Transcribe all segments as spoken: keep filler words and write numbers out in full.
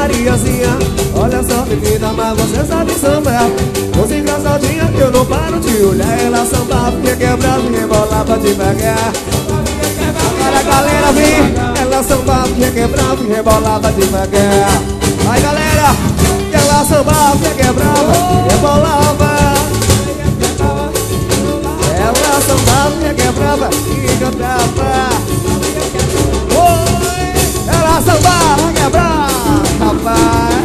Mariazinha. Olha só menina, mas você sabe sambar. Você engraçadinha que eu não paro de olhar. Ela samba, vinha quebrava e rebolava devagar. Agora a galera vem. Ela samba, vinha quebrava e rebolava devagar. Vai galera, ela samba, vinha quebrava e rebolava. Ela samba, vinha quebrava e cantava. Oi, ela samba, vinha quebrava.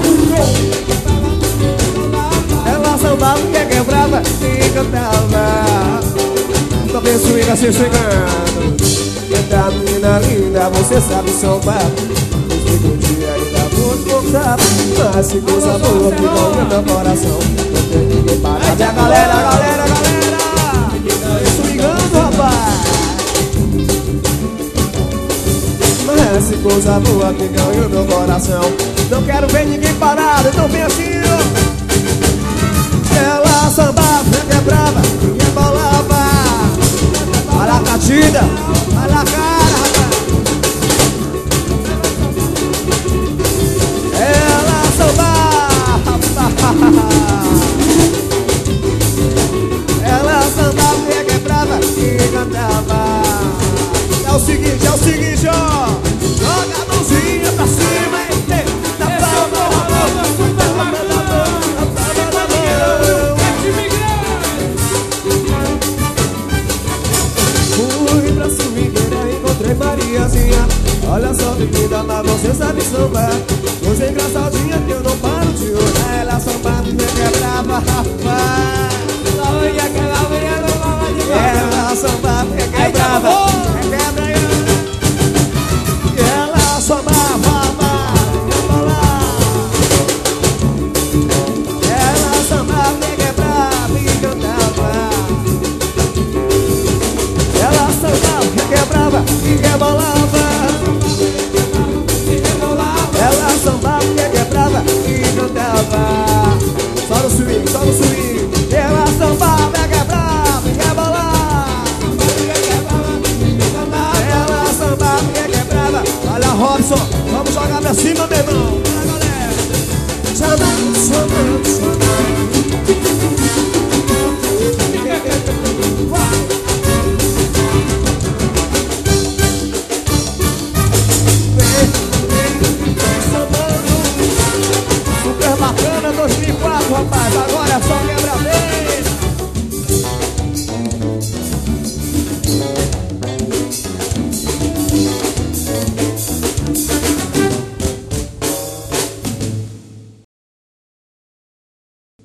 Ela samba, vinha quebrava e cantava. Também swinga se swingando. Eita menina linda, você sabe sambar. Fica um dia ainda vou te mostrar. Mas se coisa boa que ganha meu coração. Não tem ninguém para. Cadê a galera, a galera, a galera? Swingando, rapaz. Mas se coisa boa que ganha meu coração. Não quero ver ninguém parado, então vem assim, ó. Ela sambava, quebrava e rebolava. Olha a catida, olha a cara, rapaz. Ela sambava. Ela sambava e quebrava e cantava. É o seguinte, é o seguinte, ó. Joga a mãozinha pra cima e tenta palma. Fui pra swingueira, encontrei Mariazinha. Olha só menina, mas você sabe sambar. Você é engraçadinha que eu não paro de olhar. Ela sambava e me quebrava, rapaz.